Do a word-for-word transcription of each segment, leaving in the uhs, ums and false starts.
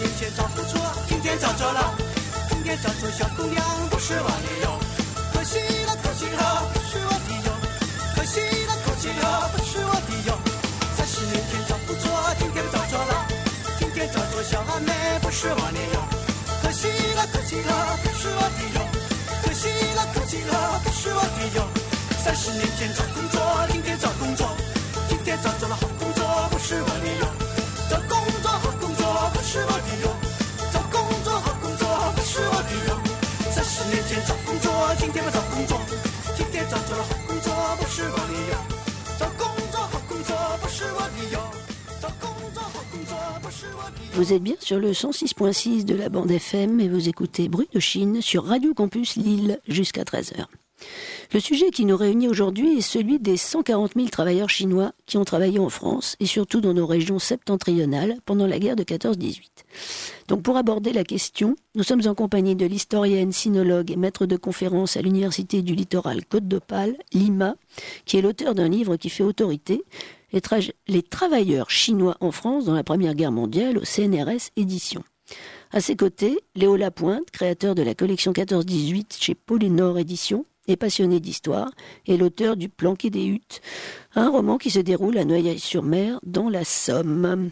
年前找不着，今天找着了，今天找着小姑娘不是我的哟，可惜了可惜了不是我的哟，可惜了可惜了不是我的哟，三十年前找不着，今天找着了，今天找着小阿妹不是我的哟，可惜了可惜了不是我的哟，可惜了可惜了不是我的哟，三十年前找工作，今天找工作，今天找着了好工作不是我的哟，找工作好工作不是我的哟，找工作好工作不是我的哟，三十年前找工作，今天不找工作，今天找着了好工作不是我的哟，找工作好工作不是我的哟，找工作好工作不是我的哟。 Vous êtes bien sur le cent six virgule six de la bande F M et vous écoutez Bruit de Chine sur Radio Campus Lille jusqu'à treize heures. Le sujet qui nous réunit aujourd'hui est celui des cent quarante mille travailleurs chinois qui ont travaillé en France et surtout dans nos régions septentrionales pendant la guerre de quatorze dix-huit. Donc pour aborder la question, nous sommes en compagnie de l'historienne, sinologue et maître de conférence à l'Université du Littoral Côte d'Opale, Lima, qui est l'auteur d'un livre qui fait autorité, les, tra- les travailleurs chinois en France dans la Première Guerre mondiale au C N R S Éditions. À ses côtés, Léo Lapointe, créateur de la collection quatorze dix-huit chez Polynor Éditions, est passionné d'histoire et l'auteur du Planqué des Huttes, un roman qui se déroule à Noailles-sur-Mer dans la Somme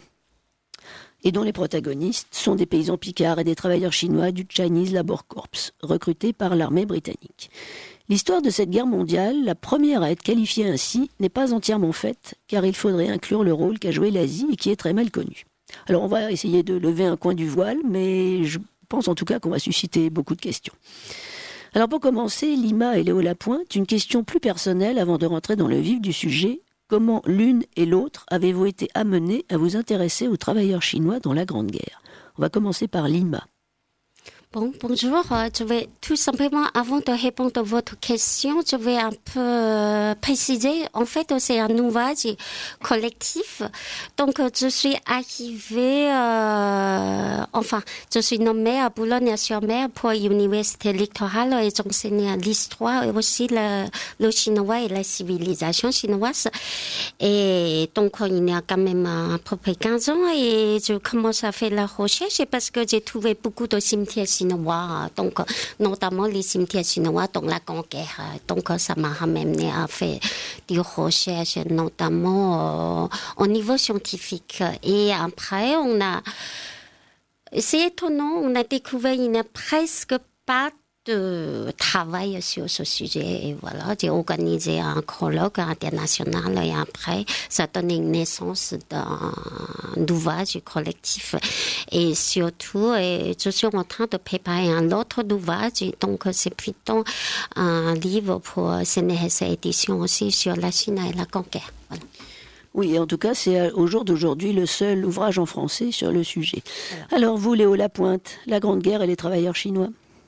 et dont les protagonistes sont des paysans picards et des travailleurs chinois du Chinese Labour Corps, recrutés par l'armée britannique. L'histoire de cette guerre mondiale, la première à être qualifiée ainsi, n'est pas entièrement faite, car il faudrait inclure le rôle qu'a joué l'Asie et qui est très mal connu. Alors on va essayer de lever un coin du voile, mais je pense en tout cas qu'on va susciter beaucoup de questions. Alors pour commencer, Lima et Léo Lapointe, une question plus personnelle avant de rentrer dans le vif du sujet. Comment l'une et l'autre avez-vous été amenés à vous intéresser aux travailleurs chinois dans la Grande Guerre ? On va commencer par Lima. Bon, bonjour. Je vais tout simplement, avant de répondre à votre question, je vais un peu préciser. En fait, c'est un ouvrage collectif. Donc, je suis arrivée, euh, enfin, je suis nommée à Boulogne-sur-Mer pour l'université littorale et j'enseigne l'histoire et aussi le, le chinois et la civilisation chinoise. Et donc, il y a quand même à peu près quinze ans et je commence à faire la recherche parce que j'ai trouvé beaucoup de cimetières chinois, donc notamment les cimetières chinois dans la Grande Guerre. Donc ça m'a amené à faire des recherches, notamment euh, au niveau scientifique. Et après, on a, c'est étonnant, on a découvert qu'il n'y a presque pas de travail sur ce sujet. Et voilà, j'ai organisé un colloque international et après, ça a donné une naissance d'un ouvrage collectif. Et surtout, et je suis en train de préparer un autre ouvrage, donc c'est plutôt un livre pour C N R S Éditions aussi sur la Chine et la Grande Guerre. Voilà. Oui, en tout cas, c'est au jour d'aujourd'hui le seul ouvrage en français sur le sujet. Alors, Alors vous, Léo Lapointe, la Grande Guerre et les travailleurs chinois ?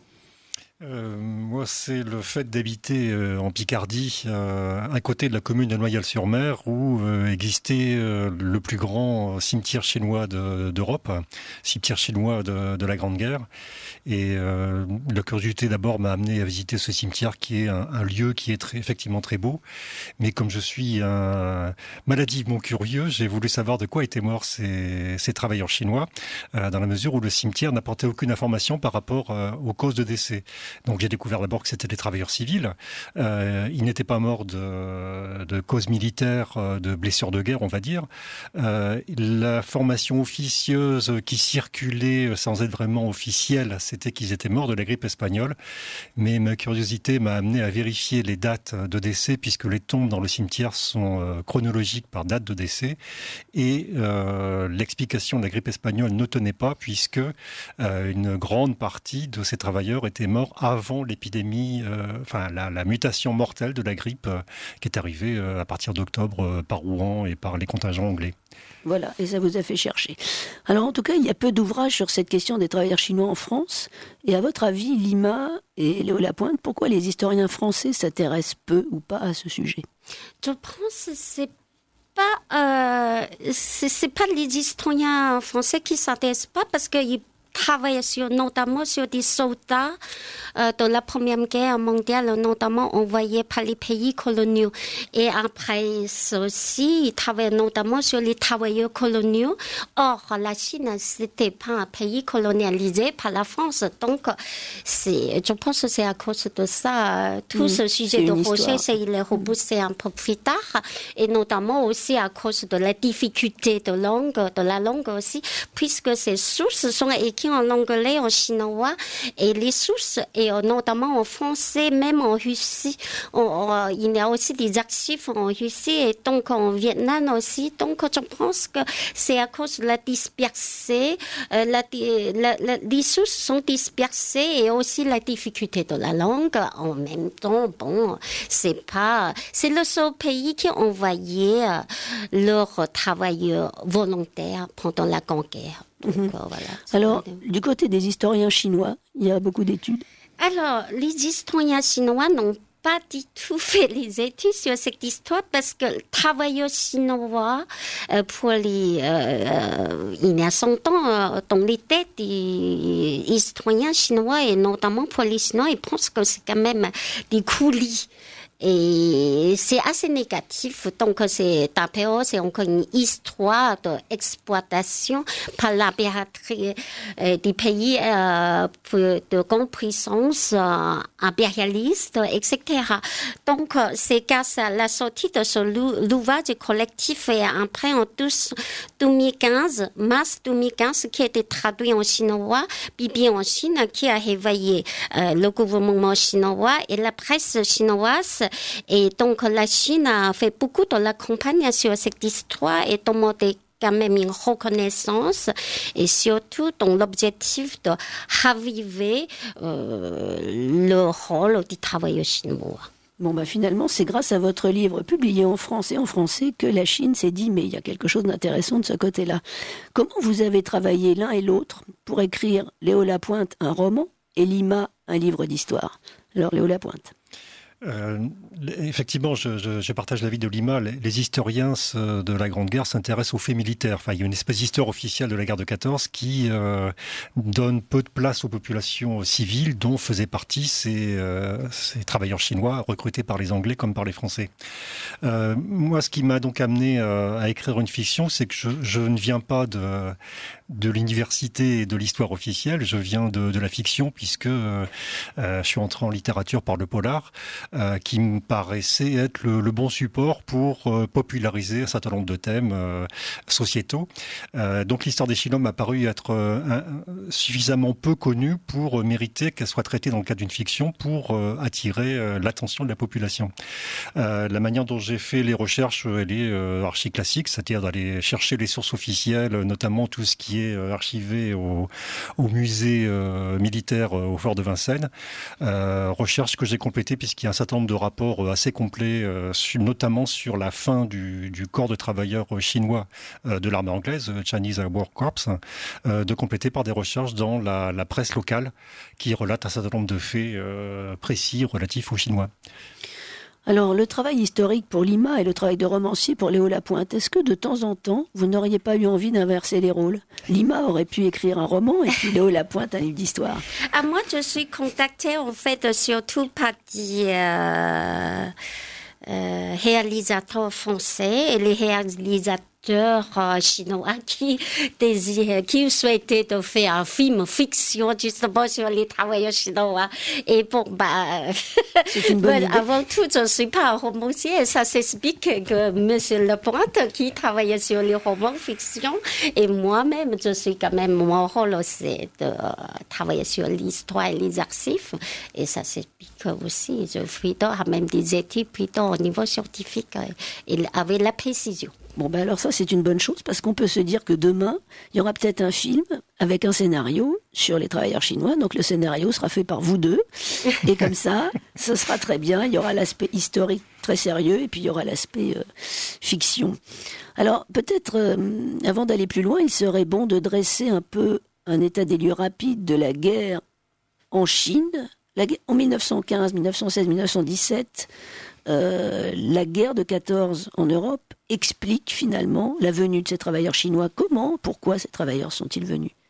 Euh, moi, c'est le fait d'habiter euh, en Picardie, euh, à côté de la commune de Noailles-sur-Mer, où euh, existait euh, le plus grand cimetière chinois de, d'Europe, cimetière chinois de, de la Grande Guerre. Et euh, la curiosité d'abord m'a amené à visiter ce cimetière, qui est un, un lieu qui est très, effectivement très beau. Mais comme je suis un maladivement curieux, j'ai voulu savoir de quoi étaient morts ces, ces travailleurs chinois, euh, dans la mesure où le cimetière n'apportait aucune information par rapport euh, aux causes de décès. Donc j'ai découvert d'abord que c'était des travailleurs civils. Euh, ils n'étaient pas morts de, de causes militaires, de blessures de guerre, on va dire. Euh, la formation officieuse qui circulait sans être vraiment officielle, c'était qu'ils étaient morts de la grippe espagnole. Mais ma curiosité m'a amené à vérifier les dates de décès, puisque les tombes dans le cimetière sont euh, chronologiques par date de décès. Et euh, l'explication de la grippe espagnole ne tenait pas, puisque euh, une grande partie de ces travailleurs étaient morts avant l'épidémie, euh, enfin la, la mutation mortelle de la grippe euh, qui est arrivée euh, à partir d'octobre euh, par Rouen et par les contingents anglais. Voilà, et ça vous a fait chercher. Alors en tout cas, il y a peu d'ouvrages sur cette question des travailleurs chinois en France. Et à votre avis, Lima et Léo Lapointe, pourquoi les historiens français s'intéressent peu ou pas à ce sujet ? Je pense que c'est pas, euh, c'est, c'est pas les historiens français qui s'intéressent pas parce qu'ils travaillé sur, notamment sur des soldats euh, de la Première Guerre mondiale, notamment envoyés par les pays coloniaux. Et après ceci, ils travaillaient notamment sur les travailleurs coloniaux. Or, la Chine, c'était pas un pays colonialisé par la France. Donc, c'est, je pense que c'est à cause de ça, tout mmh, ce sujet de recherche, il est repoussé un peu plus tard. Et notamment aussi à cause de la difficulté de langue, de la langue aussi, puisque ces sources sont écrites en anglais, en chinois, et les sources, et notamment en français, même en Russie. On, on, il y a aussi des archives en Russie et donc en Vietnam aussi. Donc je pense que c'est à cause de la dispersée, euh, la, la, la, les sources sont dispersées et aussi la difficulté de la langue. En même temps, bon, c'est pas, c'est le seul pays qui a envoyé euh, leurs travailleurs volontaires pendant la Grande Guerre. Donc, mmh. euh, voilà, Alors, du côté des historiens chinois, il y a beaucoup d'études. Alors, les historiens chinois n'ont pas du tout fait les études sur cette histoire parce que le travailleur chinois, euh, pour les, euh, il y a cent ans, euh, dans les têtes des historiens chinois et notamment pour les Chinois, ils pensent que c'est quand même des coulis. Et c'est assez négatif. Donc, c'est, d'abord, c'est encore une histoire d'exploitation par l'impératrice euh, des pays euh, de grande puissance euh, impérialiste, et cetera. Donc, c'est grâce à la sortie de ce l'ouvrage collectif et après en deux mille quinze, mars deux mille quinze, qui a été traduit en chinois, Bibi en Chine, qui a réveillé euh, le gouvernement chinois et la presse chinoise. Et donc, la Chine a fait beaucoup de la campagne sur cette histoire et demandé quand même une reconnaissance et surtout dans l'objectif de raviver euh, le rôle du travailleur chinois. Bon, bah finalement, c'est grâce à votre livre publié en France et en français que la Chine s'est dit, mais il y a quelque chose d'intéressant de ce côté-là. Comment vous avez travaillé l'un et l'autre pour écrire Léo Lapointe, un roman, et Lima, un livre d'histoire? Alors, Léo Lapointe. Euh, effectivement, je, je, je partage l'avis de Lima. Les, les historiens de la Grande Guerre s'intéressent aux faits militaires. Enfin, il y a une espèce d'histoire officielle de la guerre de quatorze qui euh, donne peu de place aux populations civiles, dont faisaient partie ces, euh, ces travailleurs chinois recrutés par les Anglais comme par les Français. Euh, moi, ce qui m'a donc amené euh, à écrire une fiction, c'est que je, je ne viens pas de de l'université et de l'histoire officielle, je viens de, de la fiction puisque euh, je suis entré en littérature par le polar, euh, qui me paraissait être le, le bon support pour euh, populariser un certain nombre de thèmes euh, sociétaux. Euh, donc l'histoire des Chinois m'a paru être euh, un, suffisamment peu connue pour mériter qu'elle soit traitée dans le cadre d'une fiction pour euh, attirer euh, l'attention de la population. Euh, la manière dont j'ai fait les recherches, elle est euh, archi-classique, c'est-à-dire d'aller chercher les sources officielles, notamment tout ce qui est archivé au, au musée euh, militaire euh, au fort de Vincennes. Euh, recherche que j'ai complétée puisqu'il y a un certain nombre de rapports assez complets, euh, sur, notamment sur la fin du, du corps de travailleurs chinois euh, de l'armée anglaise, Chinese War Corps, euh, de compléter par des recherches dans la, la presse locale qui relate un certain nombre de faits euh, précis relatifs aux Chinois. Alors, le travail historique pour Lima et le travail de romancier pour Léo Lapointe, est-ce que de temps en temps, vous n'auriez pas eu envie d'inverser les rôles? Lima aurait pu écrire un roman et puis Léo Lapointe un livre d'histoire. Ah, moi, je suis contactée en fait surtout par des euh, euh, réalisateurs français et les réalisateurs Euh, chinois qui désiraient, qui souhaitaient de faire un film fiction justement sur les travailleurs chinois. Et bon, bah, c'est une bonne idée. Avant tout, je ne suis pas un romancier. Ça s'explique que Monsieur Lapointe, qui travaillait sur les romans fiction, et moi-même, je suis quand même, mon rôle, c'est de euh, travailler sur l'histoire et les archives. Et ça s'explique aussi. Je fais même des études plutôt au niveau scientifique et avec la précision. Bon, ben alors ça, c'est une bonne chose, parce qu'on peut se dire que demain, il y aura peut-être un film avec un scénario sur les travailleurs chinois. Donc le scénario sera fait par vous deux. Et comme ça, ce sera très bien. Il y aura l'aspect historique très sérieux et puis il y aura l'aspect euh, fiction. Alors peut-être, euh, avant d'aller plus loin, il serait bon de dresser un peu un état des lieux rapide de la guerre en Chine. La guerre, en mille neuf cent quinze, mille neuf cent seize, mille neuf cent dix-sept... Euh, la guerre de quatorze en Europe explique finalement la venue de ces travailleurs chinois. Comment, pourquoi ces travailleurs sont-ils venus?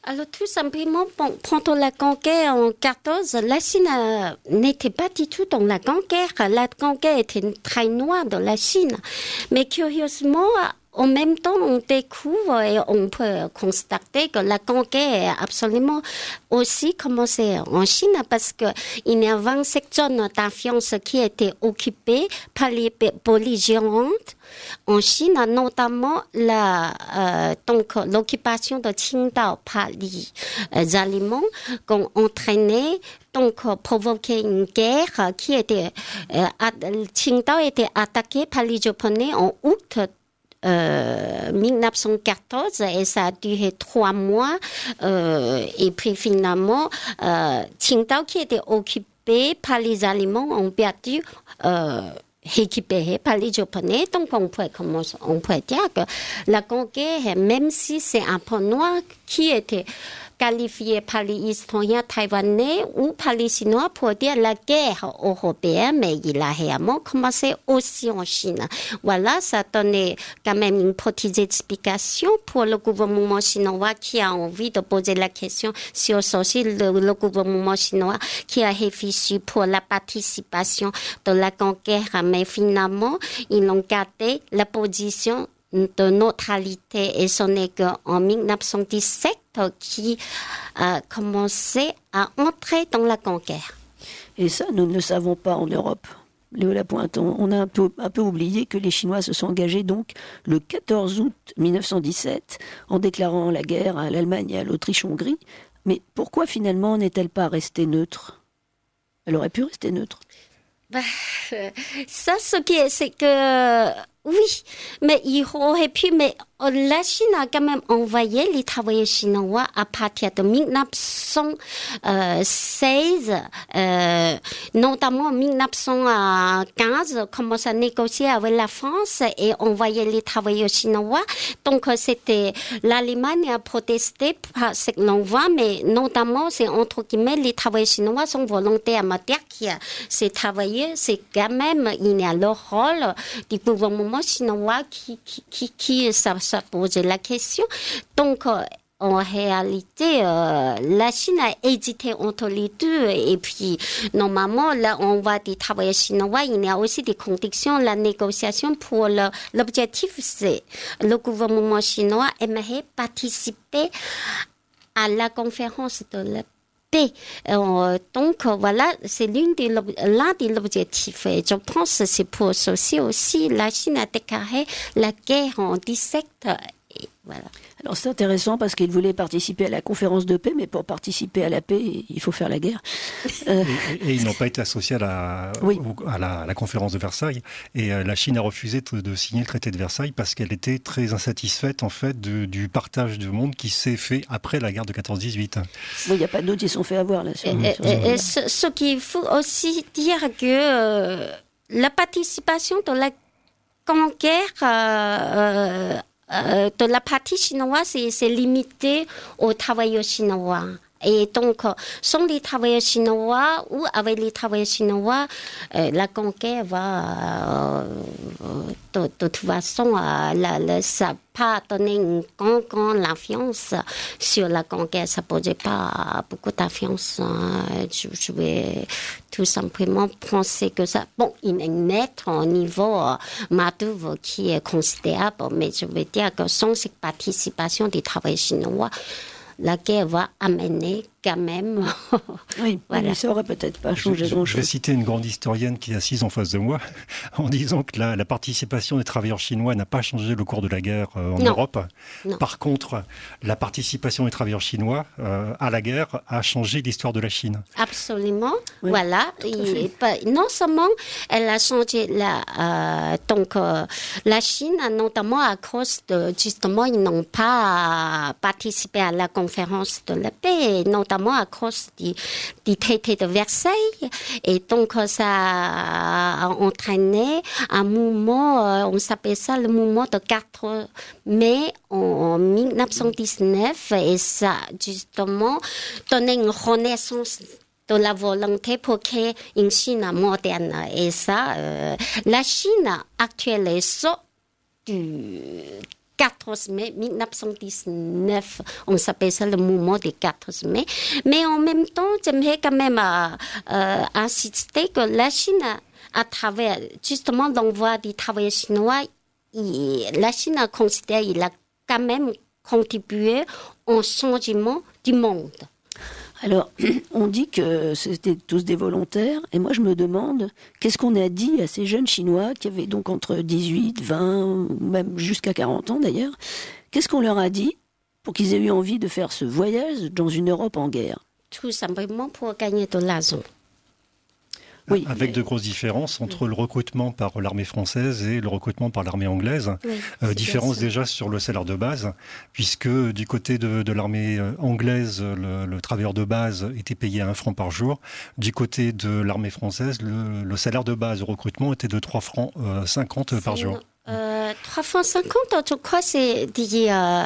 Alors, tout simplement, bon, pendant la conquête en quatorze, la Chine euh, n'était pas du tout dans la conquête. La conquête était une très noire dans la Chine. Mais curieusement, en même temps, on découvre et on peut constater que la conquête a absolument aussi commencé en Chine parce qu'il y a vingt-sept zones d'influence qui étaient occupées par les belligérantes en Chine, notamment la, euh, donc, l'occupation de Qingdao par les euh, Allemands qui ont entraîné donc provoqué une guerre qui était euh, Qingdao était attaqué par les Japonais en août Euh, mille neuf cent quatorze et ça a duré trois mois euh, et puis finalement euh, Qingdao qui était occupé par les Allemands ont perdu euh, récupéré par les Japonais. Donc on peut, on peut dire que la conquête, même si c'est un peu noir, qui était qualifié par les historiens taïwanais ou par les Chinois pour dire la guerre européenne, mais il a réellement commencé aussi en Chine. Voilà, ça donnait quand même une petite explication pour le gouvernement chinois qui a envie de poser la question sur aussi le, le gouvernement chinois qui a réfléchi pour la participation de la conquête, mais finalement, ils ont gardé la position de neutralité et ce n'est qu'en mille neuf cent dix-sept qui a commencé à entrer dans la conquête. Et ça, nous ne le savons pas en Europe. Léo Lapointe, on a un peu, un peu oublié que les Chinois se sont engagés donc le quatorze août mille neuf cent dix-sept en déclarant la guerre à l'Allemagne et à l'Autriche-Hongrie. Mais pourquoi finalement n'est-elle pas restée neutre ? Elle aurait pu rester neutre. Bah, ça, ce qui est, c'est que oui, mais il aurait pu, mais la Chine a quand même envoyé les travailleurs chinois à partir de mille neuf cent seize, euh, notamment en mille neuf cent quinze, commence à négocier avec la France et envoyer les travailleurs chinois. Donc, c'était, l'Allemagne a protesté par ce que l'on voit, mais notamment, c'est entre guillemets, les travailleurs chinois sont volontaires à me dire que ces travailleurs, c'est quand même, il y a le rôle du gouvernement chinois qui, qui, qui, qui ça, ça posait la question. Donc, euh, en réalité, euh, la Chine a hésité entre les deux. Et puis, normalement, là, on voit des travailleurs chinois. Il y a aussi des conditions, la négociation pour le, l'objectif, c'est le gouvernement chinois aimerait participer à la conférence de la paix. Euh, donc, voilà, c'est l'une des, l'un des objectifs. Et je pense que c'est pour ceci aussi, la Chine a déclaré la guerre en dix-sept. Et voilà. Alors c'est intéressant parce qu'il voulait participer à la conférence de paix, mais pour participer à la paix, il faut faire la guerre. Euh... Et, et ils n'ont pas été associés à la, oui. à la, à la conférence de Versailles. Et euh, la Chine a refusé de, de signer le traité de Versailles parce qu'elle était très insatisfaite en fait de, du partage du monde qui s'est fait après la guerre de quatorze dix-huit. Oui, il n'y a pas d'autres qui se sont fait avoir là. Sur, et, sur et, et ce, ce qu'il faut aussi dire que euh, la participation de la conquête euh, Euh, de la partie chinoise, c'est, c'est limité aux travailleurs chinois. Et donc, sans les travailleurs chinois ou avec les travailleurs chinois, euh, la conquête va, euh, de, de toute façon, euh, la, la, ça n'a pas donné une grande, grande influence sur la conquête. Ça ne posait pas beaucoup d'influence. Hein. Je, je vais tout simplement penser que ça... Bon, il est net au niveau euh, main-d'œuvre qui est considérable, mais je veux dire que sans cette participation des travailleurs chinois, la guerre va amener quand même. Oui, voilà. Mais ça aurait peut-être pas changé grand-chose. Je vais citer une grande historienne qui est assise en face de moi en disant que la, la participation des travailleurs chinois n'a pas changé le cours de la guerre euh, en non. Europe. Non. Par contre, la participation des travailleurs chinois euh, à la guerre a changé l'histoire de la Chine. Absolument, oui, voilà. Et, non seulement elle a changé la, euh, donc euh, la Chine, notamment à cause de justement ils n'ont pas participé à la conférence de la paix, notamment à cause du, du traité de Versailles. Et donc, ça a entraîné un mouvement, on s'appelle ça le mouvement de quatre mai en mille neuf cent dix-neuf. Et ça, justement, donné une renaissance de la volonté pour créer une Chine moderne. Et ça, euh, la Chine actuelle est sorte du quatorze mai mille neuf cent dix-neuf, on s'appelle ça le mouvement des quatorze mai. Mais en même temps, j'aimerais quand même euh, euh, insister que la Chine, à travers justement l'envoi des travailleurs chinois, il, la Chine considère qu'il a quand même contribué au changement du monde. Alors, on dit que c'était tous des volontaires, et moi je me demande, qu'est-ce qu'on a dit à ces jeunes Chinois qui avaient donc entre dix-huit, vingt, ou même jusqu'à quarante ans d'ailleurs, qu'est-ce qu'on leur a dit pour qu'ils aient eu envie de faire ce voyage dans une Europe en guerre? Tout simplement pour gagner de l'argent. Oui, avec mais... de grosses différences entre oui. le recrutement par l'armée française et le recrutement par l'armée anglaise. Oui, euh, différence déjà sur le salaire de base, puisque du côté de, de l'armée anglaise, le, le travailleur de base était payé à un franc par jour. Du côté de l'armée française, le, le salaire de base au recrutement était de trois francs cinquante par jour. Euh, trois francs cinquante, je crois, c'est des euh,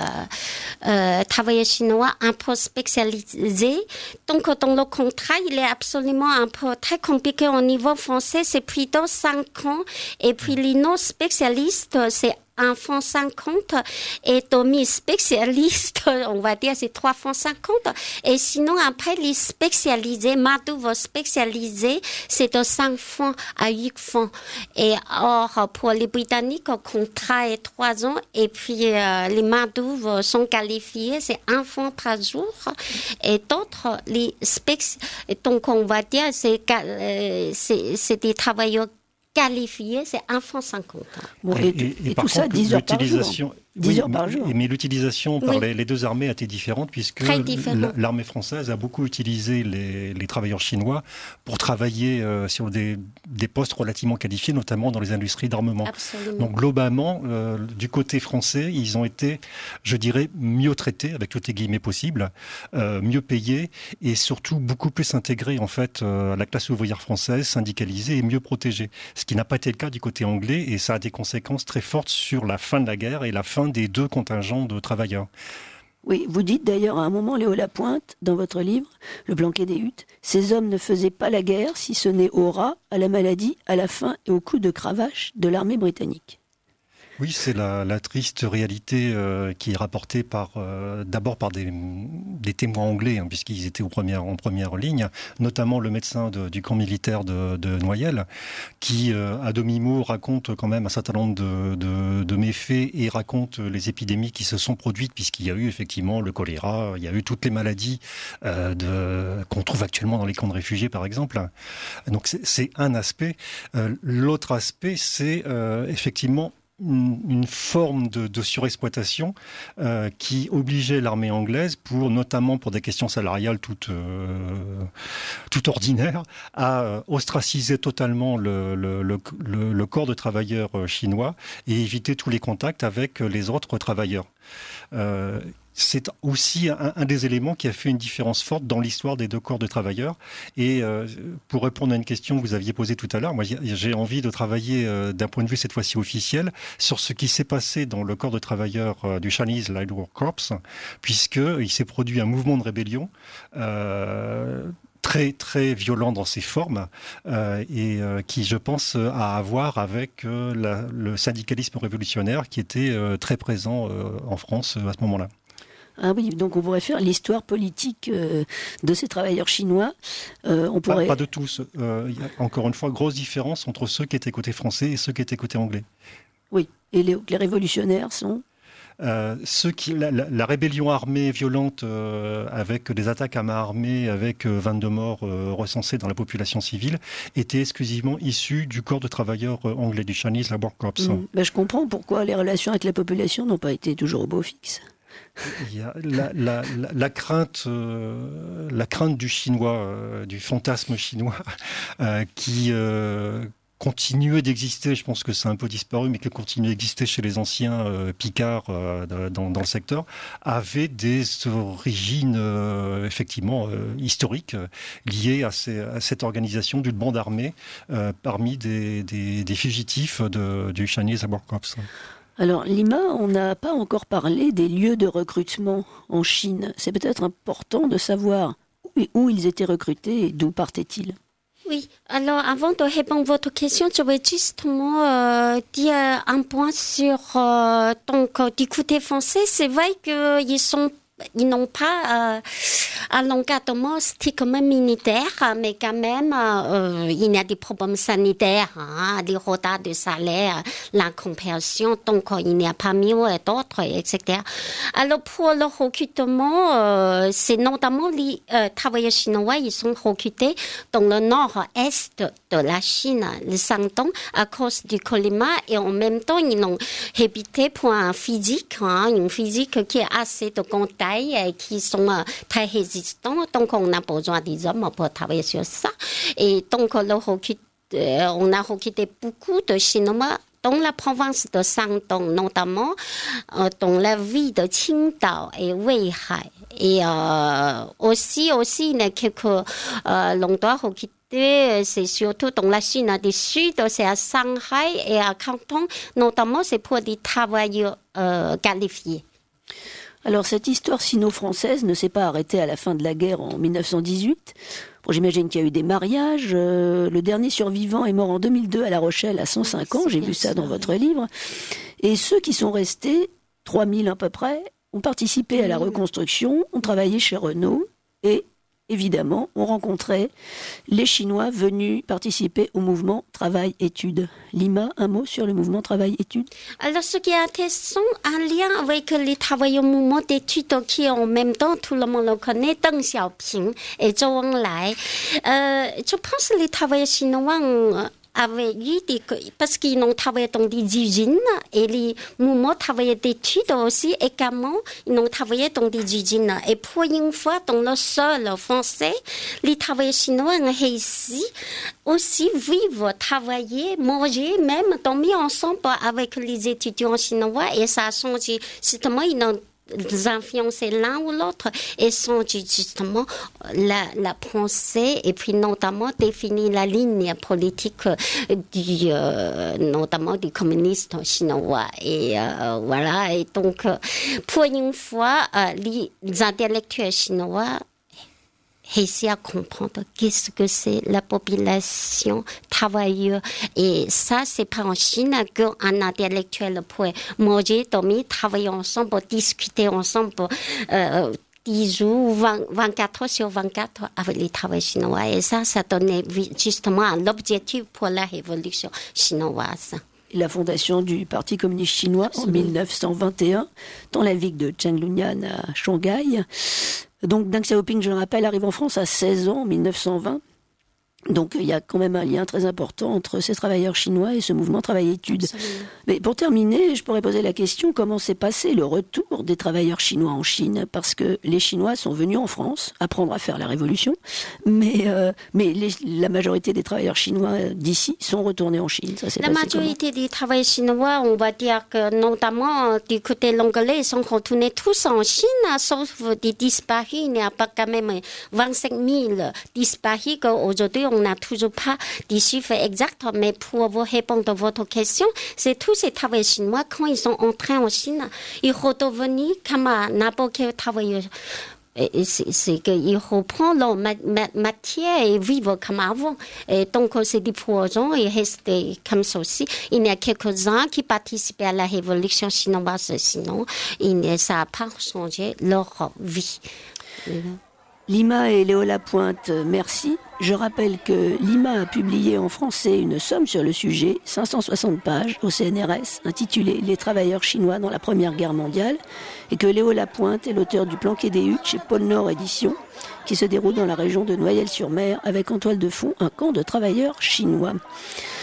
euh, travailleurs chinois un peu spécialisés. Donc, dans le contrat, il est absolument un peu très compliqué au niveau français. C'est plutôt cinq ans. Et puis, les non-spécialistes, c'est un franc cinquante. Et demi-spécialistes, on va dire, c'est trois francs cinquante. Et sinon, après, les spécialisés, main-d'œuvre spécialisée, c'est de cinq francs à huit francs. Et or, pour les Britanniques, le contrat est trois ans. Et puis, euh, les main-d'œuvre sont qualifiées, c'est un franc par jour. Et d'autres, les spéc... donc, on va dire, c'est, euh, c'est, c'est des travailleurs qualifié, c'est un franc cinquante. Bon, et, et, et, et, et tout ça, dix heures par jour. dix oui, heures par jour. Mais l'utilisation par oui. les, les deux armées a été différente, puisque l'armée française a beaucoup utilisé les, les travailleurs chinois pour travailler euh, sur des, des postes relativement qualifiés, notamment dans les industries d'armement. Absolument. Donc globalement, euh, du côté français, ils ont été, je dirais, mieux traités, avec toutes les guillemets possibles, euh, mieux payés, et surtout beaucoup plus intégrés en fait euh, à la classe ouvrière française, syndicalisée et mieux protégés. Ce qui n'a pas été le cas du côté anglais, et ça a des conséquences très fortes sur la fin de la guerre et la fin des deux contingents de travailleurs. Oui, vous dites d'ailleurs à un moment, Léo Lapointe, dans votre livre, Le Blanquet des Huttes, ces hommes ne faisaient pas la guerre si ce n'est au rat, à la maladie, à la faim et au coup de cravache de l'armée britannique. Oui, c'est la, la triste réalité euh, qui est rapportée par, euh, d'abord par des, des témoins anglais, hein, puisqu'ils étaient aux premières, en première ligne, notamment le médecin de, du camp militaire de, de Noyelles, qui, euh, à demi-mot, raconte quand même un certain nombre de, de, de méfaits et raconte les épidémies qui se sont produites, puisqu'il y a eu effectivement le choléra, il y a eu toutes les maladies euh, de, qu'on trouve actuellement dans les camps de réfugiés, par exemple. Donc c'est, c'est un aspect. Euh, l'autre aspect, c'est euh, effectivement une forme de, de surexploitation euh, qui obligeait l'armée anglaise, pour, notamment pour des questions salariales toutes, euh, toutes ordinaires, à euh, ostraciser totalement le, le, le, le, le corps de travailleurs chinois et éviter tous les contacts avec les autres travailleurs. Euh, C'est aussi un, un des éléments qui a fait une différence forte dans l'histoire des deux corps de travailleurs. Et euh, pour répondre à une question que vous aviez posée tout à l'heure, moi j'ai envie de travailler euh, d'un point de vue cette fois-ci officiel sur ce qui s'est passé dans le corps de travailleurs euh, du Chinese Light Work Corps, puisqu'il s'est produit un mouvement de rébellion euh, très très violent dans ses formes euh, et euh, qui, je pense, a à voir avec euh, la, le syndicalisme révolutionnaire qui était euh, très présent euh, en France euh, à ce moment-là. Ah oui, donc on pourrait faire l'histoire politique euh, de ces travailleurs chinois. Euh, on pourrait... pas, pas de tous. Euh, y a, encore une fois, grosse différence entre ceux qui étaient côté français et ceux qui étaient côté anglais. Oui, et les, les révolutionnaires sont Euh, ceux qui, la, la, la rébellion armée violente euh, avec des attaques à main armée, avec euh, vingt-deux morts euh, recensés dans la population civile, était exclusivement issus du corps de travailleurs euh, anglais, du Chinese Labour Corps. Mmh. Ben, je comprends pourquoi les relations avec la population n'ont pas été toujours au beau fixe. Il y a la, la, la, la, crainte, euh, la crainte du chinois, euh, du fantasme chinois, euh, qui... Euh, continuait d'exister, je pense que c'est un peu disparu, mais qui continue d'exister chez les anciens euh, picards euh, dans, dans le secteur, avait des origines euh, effectivement euh, historiques euh, liées à, ces, à cette organisation d'une bande armée euh, parmi des, des, des fugitifs de, du Chinese Labour Corps. Alors, Lima, on n'a pas encore parlé des lieux de recrutement en Chine. C'est peut-être important de savoir où, où ils étaient recrutés et d'où partaient-ils. oui. Alors, avant de répondre à votre question, je vais justement euh, dire un point sur euh, donc du côté français. C'est vrai qu'ils sont Ils n'ont pas euh, un encadrement strictement militaire, mais quand même, euh, il y a des problèmes sanitaires, hein, des retards de salaire, l'incompréhension, donc il n'y a pas mieux d'autres, et cetera. Alors, pour le recrutement, euh, c'est notamment les euh, travailleurs chinois, ils sont recrutés dans le nord-est de la Chine, le Shandong, à cause du climat, et en même temps, ils ont habité pour un physique, hein, une physique qui est assez de contact, et qui sont euh, très résistants. Donc, on a besoin des hommes pour travailler sur ça. Et donc, le recrute, euh, on a recruté beaucoup de Chinois dans la province de Shandong, notamment euh, dans la ville de Qingdao et Weihai. Et euh, aussi, aussi, il y a quelques euh, endroits recrutés. C'est surtout dans la Chine du Sud, c'est à Shanghai et à Canton. Notamment, c'est pour des travailleurs euh, qualifiés. Alors, cette histoire sino-française ne s'est pas arrêtée à la fin de la guerre en mille neuf cent dix-huit. Bon, j'imagine qu'il y a eu des mariages. Euh, le dernier survivant est mort en deux mille deux à La Rochelle à cent cinq ans. J'ai vu ça dans votre livre. Et ceux qui sont restés, trois mille à peu près, ont participé à la reconstruction, ont travaillé chez Renault et, évidemment, ont rencontré les Chinois venus participer au mouvement Travail-Études. Lima, un mot sur le mouvement Travail-Études? Alors, ce qui est intéressant, un lien avec les travailleurs au mouvement d'études qui, en même temps, tout le monde le connaît, Deng Xiaoping et Zhou Enlai. Euh, je pense que les travailleurs chinois ont avaient eu des, parce qu'ils ont travaillé dans des usines et les mouvements travailleurs d'études aussi également, ils ont travaillé dans des usines. Et pour une fois, dans le sol français, les travailleurs chinois ont réussi aussi vivre, travailler, manger, même dormir ensemble avec les étudiants chinois et ça a changé. Justement, ils ont influencer l'un ou l'autre et sont justement la, la pensée et puis notamment définir la ligne politique du euh, notamment du communiste chinois et euh, voilà et donc pour une fois euh, les, les intellectuels chinois réussir à comprendre qu'est-ce que c'est la population travailleuse. Et ça, c'est pas en Chine qu'un intellectuel peut manger, dormir, travailler ensemble, discuter ensemble, euh, dix jours, vingt, vingt-quatre heures sur vingt-quatre avec les travailleurs chinois. Et ça, ça donnait justement l'objectif pour la révolution chinoise. La fondation du Parti communiste chinois en mille neuf cent vingt et un dans la ville de Changlunian à Shanghai. Donc Deng Xiaoping, je le rappelle, arrive en France à seize ans, en mille neuf cent vingt. Donc il y a quand même un lien très important entre ces travailleurs chinois et ce mouvement Travail-Études. Mais pour terminer, je pourrais poser la question, comment s'est passé le retour des travailleurs chinois en Chine? Parce que les Chinois sont venus en France apprendre à faire la révolution, mais, euh, mais les, la majorité des travailleurs chinois d'ici sont retournés en Chine. Ça s'est la passé majorité comment? des travailleurs chinois, on va dire que notamment du côté l'anglais, ils sont retournés tous en Chine, sauf des disparus. Il n'y a pas quand même vingt-cinq mille disparus qu'aujourd'hui on n'a toujours pas des chiffres exacts, mais pour vous répondre à votre question, c'est tous ces travailleurs chinois, quand ils sont entrés en Chine, ils redevenaient comme n'importe quel travailleur. Et c'est, c'est qu'ils reprennent leur ma- ma- matière et vivent comme avant. Et donc, c'est des paysans, ils restent comme ça aussi. Il y a quelques-uns qui participaient à la révolution chinoise, sinon, il, ça n'a pas changé leur vie. Lima et Léo Lapointe, merci. Je rappelle que Lima a publié en français une somme sur le sujet, cinq cent soixante pages, au C N R S, intitulée « Les travailleurs chinois dans la Première Guerre mondiale », et que Léo Lapointe est l'auteur du Planqué des Huttes chez Pôle Nord Éditions, qui se déroule dans la région de Noyelles-sur-Mer, avec en toile de fond un camp de travailleurs chinois.